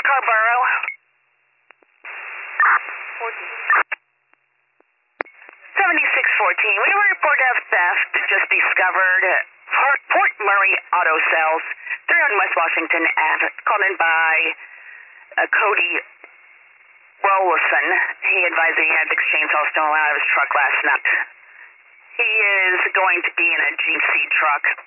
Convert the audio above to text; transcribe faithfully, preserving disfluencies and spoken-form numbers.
Carborough. seventy-six fourteen. We have a report of theft just discovered at Port, Port Murray Auto Sales, three hundred West Washington Avenue. Called in by uh, Cody Rollison. He advised that he had the chainsaw stolen out of his truck last night. He is going to be in a G C truck.